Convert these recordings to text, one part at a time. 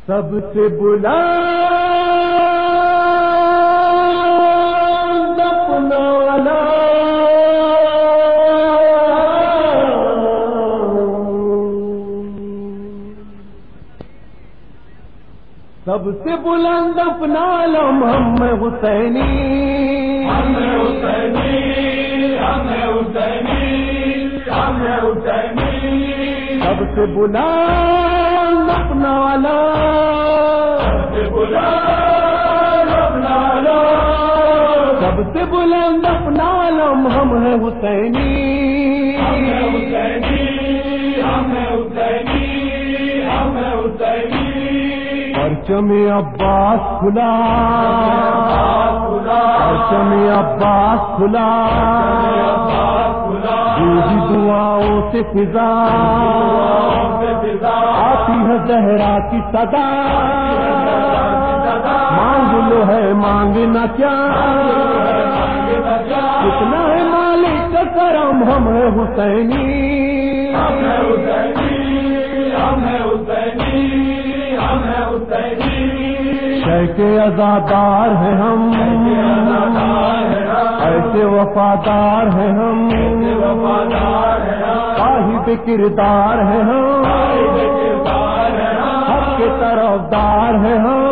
سب سے بلند اپنا والا سب سے بلند اپنا علم ہم حسینی ہم حسینی ہم حسینی ہم حسینی سب سے بلند اپنا والا سب سے بلند اپنا والا سب سے بلند اپنا علم ہم ہیں حسینی ہم حسینی ہم حسینی ہم حسینی پرچم عباس کھلا پرچم عباس کھلا جوہی دعاؤں سے فضا آتی ہے زہرا کی صدا مانگ لو ہے مانگنا کیا کتنا ہے مالک کا کرم ہم ہے حسینی ہم حسینی ہم حسینی ہم حسینی شیخ عزادار ہیں ہم ایسے وفادار ہیں ہم صاحب کردار ہیں ہم حق کے طرفدار ہیں ہم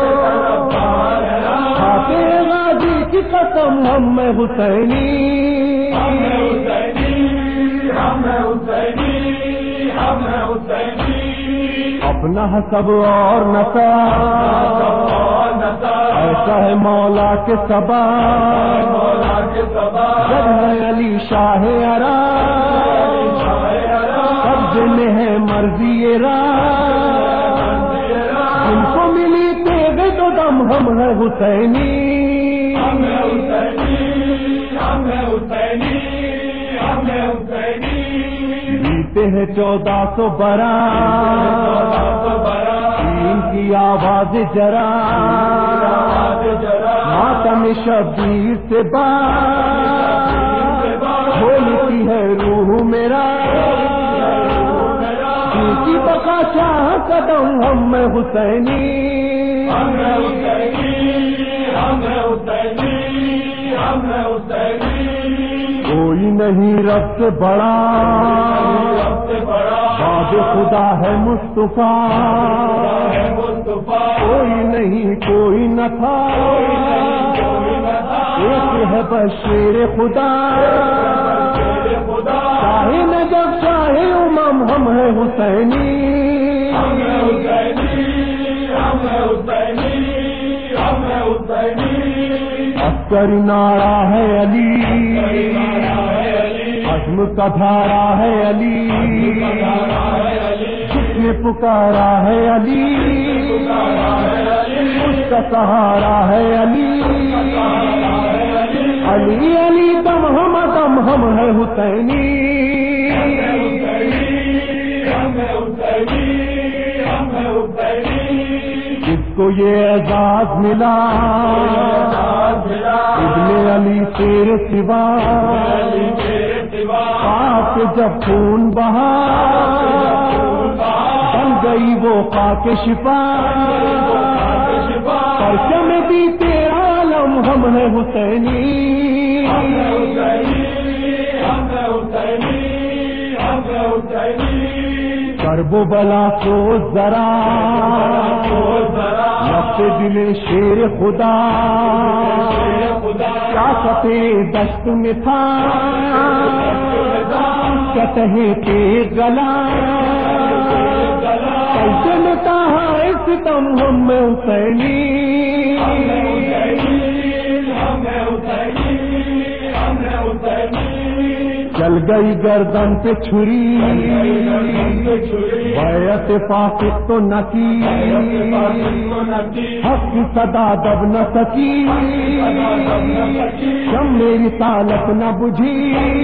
کھاتے ہیں غازی کی قسم ہم میں حسینی ہم حسینی ہم حسینی ہم حسینی اپنا حسب اور نصب ایسا ہے مولا کے سبا جب ہے علی شاہ ارا قبض میں ہے مرضی ان کو ملی تیغ تو دم ہم ہے حسینی ہم حسینی ہم حسینی ہم حسینی جیتے ہیں 1400 برس ان کی آواز جرا ماتم شبیر سے بات بولتی ہے روح میرا ان کی بقا شاہ قدم ہم میں حسینی ہم حسینی ہم حسینی ہم حسینی کوئی نہیں رب سے بڑا باب خدا ہے مصطفیٰ کوئی نہیں کوئی نہ تھا ایک ہے بشیر خدا چاہے نجف چاہے امم ہم ہے حسینی ہم حسینی ہم حسینی ہم حسینی عسکر نعرہ ہے علی عزم کا دھارا ہے علی جس نے پکارا ہے علی اس کا سہارا ہے علی علی علی دم ہم ہے حسینی ہم حسینی ہم حسینی جس کو یہ اعزاز ملا ابن علی تیرے سوا خاک جب خون بہا بن گئی وہ خاک شفا پرچم بھی تیرا علم ہم ہے حسینی ہم حسینی ہم حسینی ہم حسینی کرب و بلا کو ذرا نفس دل شیر خدا کیا ستے دست میں تھا کہتے کے گلا کیسے مٹا ہے ستم ہم میں حسینی چل گئی گردن پہ چھری بیعت فاسق تو نہ کی حق کی صدا دب نہ سکی شم میری طالت نہ بجھی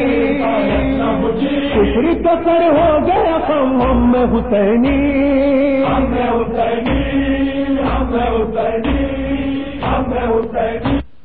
کفر کسر ہو گیا ہم میں حسینی ہم حسینی ہم حسینی ہم حسینی